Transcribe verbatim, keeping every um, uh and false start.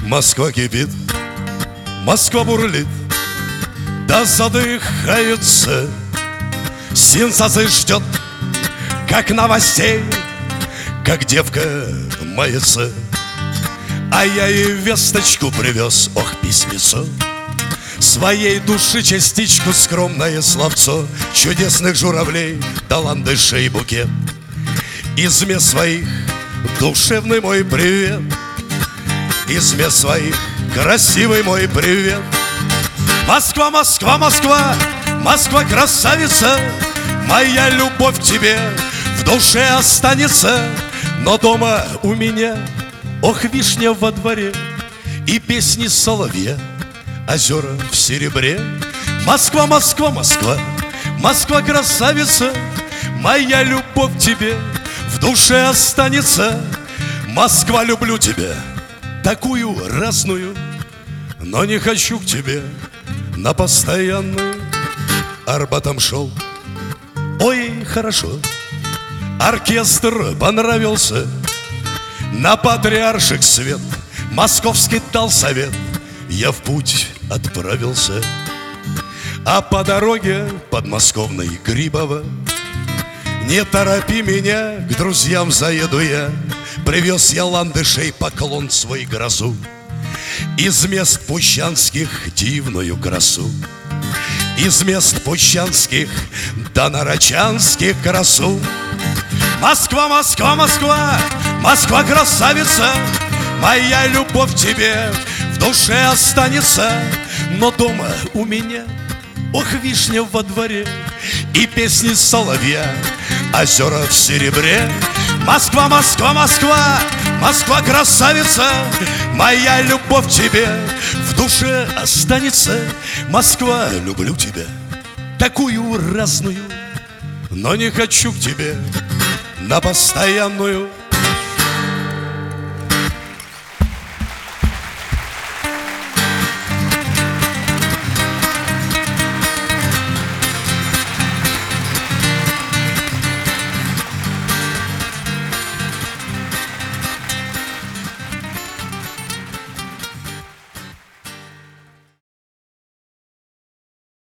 Москва кипит, Москва бурлит, да задыхается. Сенсации ждет, как новостей, как девка мается. А я ей весточку привез, ох, письмецо, своей души частичку, скромное словцо, чудесных журавлей, да ландышей букет. Из мест своих душевный мой привет, из мест своих красивый мой привет. Москва, Москва, Москва, Москва красавица, моя любовь к тебе в душе останется. Но дома у меня, ох, вишня во дворе и песни соловья, озера в серебре. Москва, Москва, Москва, Москва красавица, моя любовь к тебе в душе останется. Москва, люблю тебя, такую разную, но не хочу к тебе на постоянную. Арбатом шел, ой, хорошо, оркестр понравился. На Патриарших свет московский дал совет, я в путь отправился. А по дороге подмосковной Грибово, не торопи меня, к друзьям заеду я. Привез я ландышей поклон свой грозу, из мест пущанских дивную красу, из мест пущанских до нарочанских красу. Москва, Москва, Москва, Москва красавица, моя любовь к тебе в душе останется. Но дома у меня, ох, вишня во дворе и песни соловья, озера в серебре. Москва, Москва, Москва, Москва красавица, моя любовь к тебе в душе останется. Москва, люблю тебя, такую разную, но не хочу к тебе на постоянную.